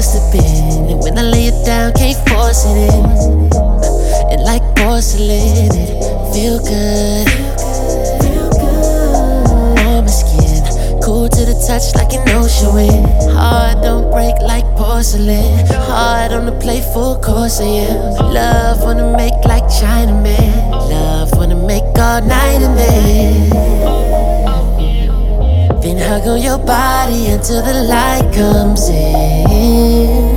supposed to be. And when I lay it down, can't force it in. And like porcelain, it feel good. On my skin, cool to the touch like an ocean wind. Heart don't break like porcelain. Heart on the plate, full course I am. Love wanna make like Chinaman. Love wanna make all night and day. Then hug on your body until the light comes in.